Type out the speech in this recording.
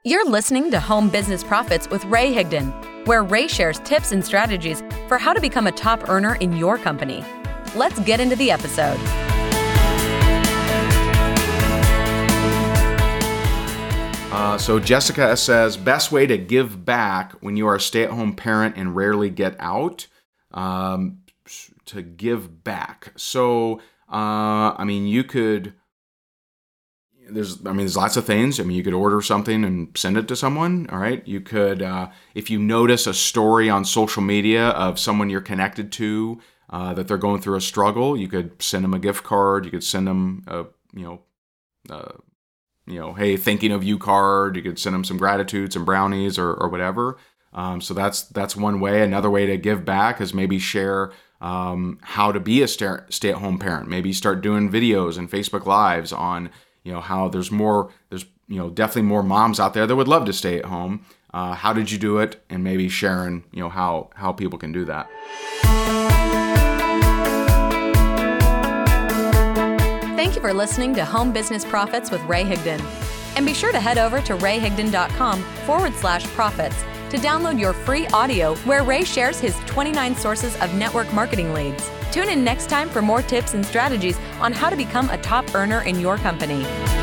You're listening to Home Business Profits with Ray Higdon, where Ray shares tips and strategies for how to become a top earner in your company. Let's get into the episode. So Jessica says, best way to give back when you are a stay-at-home parent and rarely get out, to give back. So, you could... There's lots of things. You could order something and send it to someone. All right. You could, if you notice a story on social media of someone you're connected to, that they're going through a struggle, you could send them a gift card. You could send them hey, thinking of you card. You could send them some gratitude, some brownies or whatever. So that's one way. Another way to give back is maybe share, how to be a stay-at-home parent. Maybe start doing videos and Facebook Lives on, how there's definitely more moms out there that would love to stay at home. How did you do it? And maybe sharing, how people can do that. Thank you for listening to Home Business Profits with Ray Higdon. And be sure to head over to rayhigdon.com/profits to download your free audio where Ray shares his 29 sources of network marketing leads. Tune in next time for more tips and strategies on how to become a top earner in your company.